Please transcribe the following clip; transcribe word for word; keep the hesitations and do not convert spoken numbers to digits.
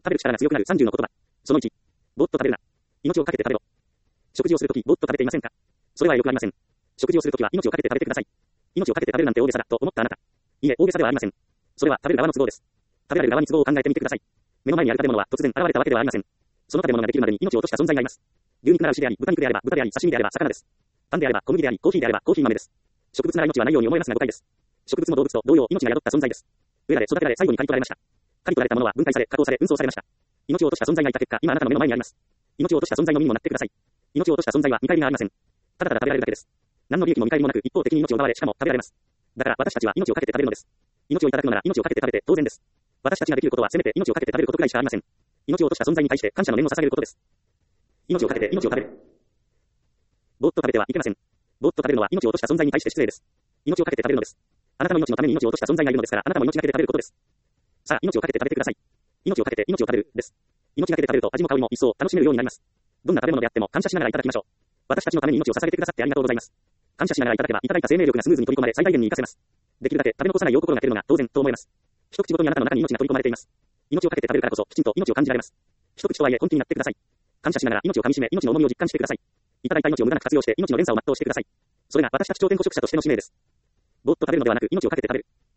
食べる力が強くなるさんじゅうの言葉。そのいち。ぼーっと食べるな。命をかけて食べろ。食事をするとき、ぼーっと食べていませんか？それはよくありません。食事をするときは命をかけて食べてください。命をかけて食べるなんて大げさだと思ったあなた。いいえ、大げさではありません。それは食べる側の都合です。食べられる側に都合を考えてみてください。目の前にある食べ物は突然現れたわけではありません。その食べ物ができるまでに命を落とした存在がいます。牛肉なら牛であり、豚肉であれば豚であり、刺身であれば魚です。パンであれば小麦であり、コーヒーであればコーヒー豆です。植物なら命はないように思えますが誤解です。植物も動物と同様命が宿った存在です。植えられ育てられ最後に刈り取られました。刈り取られたものは分解され加工され運送されました。命を落とした存在がいた結果、今あなたの目の前にあります。命を落とした存在の身にもなってください。命を落とした存在は見返りがありません。ただただ食べられるだけです。何の利益も見返りもなく一方的に命を奪われしかも食べられます。だから私たちは命をかけて食べるのです。命をいただくのなら命をかけて食べて当然です。私たちができることはせめて命をかけて食べることくらいしかありません。命を落とした存在に対して感謝の念を捧げることです。命をかけて命を食べる。ぼーっと食べてはいけません。ぼーっと食べるのは命を落とした存在に対して失礼です。命をかけて食べるのです。あなたの命のために命を落とした存在がいるのですから、あなたも命がけて食べることです。さあ、命をかけて食べてください。命をかけて命を食べるです。命がけて食べると味も香りも一層楽しめるようになります。どんな食べ物であっても感謝しながらいただきましょう。私たちのために命を捧げてくださってありがとうございます。感謝しながらいただけばいただいた生命力がスムーズに取り込まれ最大限に活かせます。できるだけ食べ残さないよう心がけるのが当然と思います。一口ごとにあなたの中に命が取り込まれています。命をかけて食べるからこそきちんと命を感じられます。一口とはいえ本気になってください。感謝しながら命を噛み締め命の重みを実感してください。いただいた命を無駄なく活用して命の連鎖を全うしてください。それが私たち頂点捕食者としての使命です。ぼーっと食べるのではなく命をかけて食べる。